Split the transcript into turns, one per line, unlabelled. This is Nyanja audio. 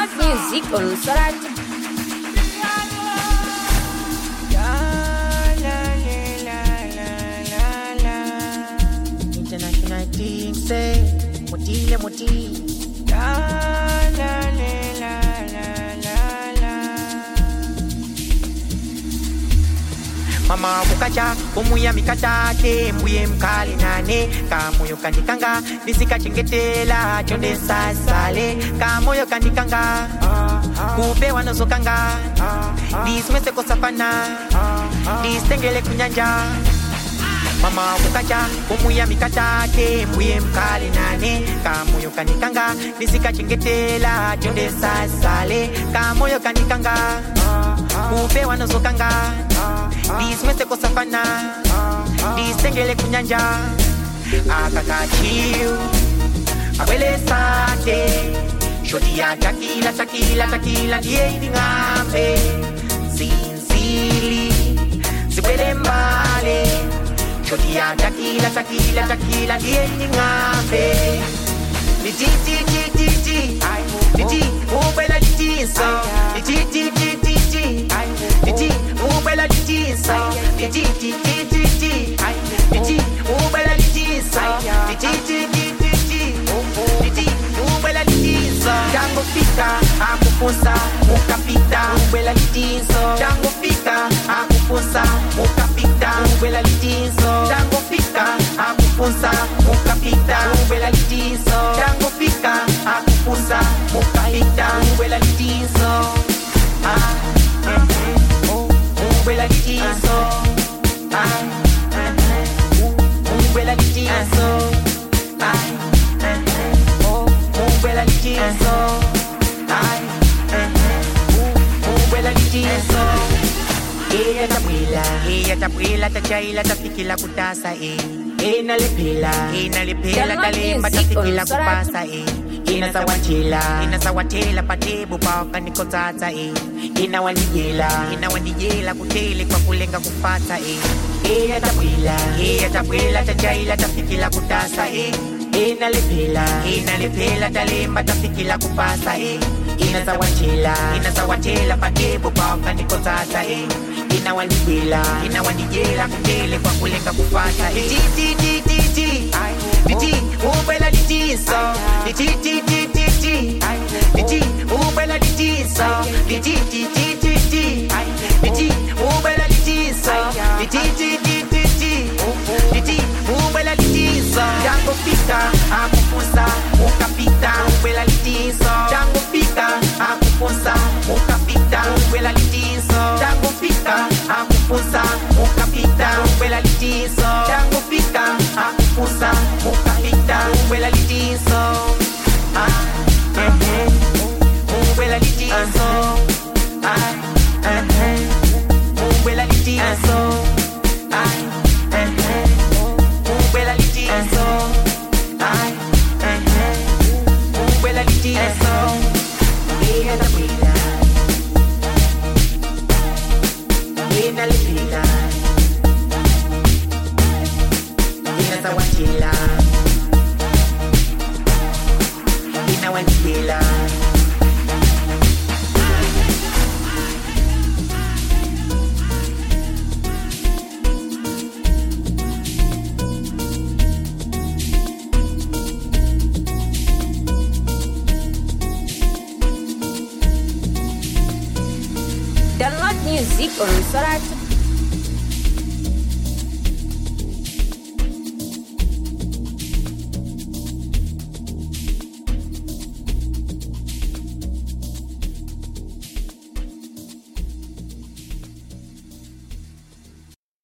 music on Sorat.
International team say, Motile Moti. Mama bukacha, umuya mikachate, mbuye mkali nane, kamoyo kandikanga, nisika chengetela, chonde sasale, kamoyo kandikanga, kupe wanosokanga, dismese kosapana, distengele kunyanja. Mama bukacha, umuya mikachate, mbuye mkali nane, kamoyo kandikanga, nisika chengetela, chonde sasale, kamoyo kandikanga, kupe wanosokanga, dismese kosapana, distengele kunyanja. Akakachiu abele sate, shoti ya takila die idingambe, sinzili zibele mbale, shoti ya takila die idingambe. Di ubela di so, di ubela di so, di ubela di so, ubela di so. Jango fika akufunza ukapita, ubela di so. Jango fika akufunza ukapita, ubela di so. Jango fika akufunza ukapita, ubela di so. Jango fika akufunza ukapita, ubela di so. Ubela di so. Ubela di so. Ubela di so. Ubela di so. Iya tabuela tachaila tafikila kutasa inalepela talemba tafikila kupasa inasawatela patebu paka nikotata inawanijela kutele kwa kulenga kupata iya tabuela tachaila tafikila kutasa inalepela talemba tafikila kupasa inasawatela patebu paka nikotata inawanijela kutele kwa kulenga kupata ubela di so, ubela di so, ubela di so, ubela di so. Jango fika akufunza ukapita, ubela di so. Jango fika akufunza ukapita, ubela di so. Jango fika akufunza ukapita, ubela di so. Jango fika akufunza ukapita, ubela di so. Ubela di so. Ubela di so. Ubela di so. Ubela di so. Iya tabuela, inalepela, inasawatela, inawanijela.
Download music on Sorat.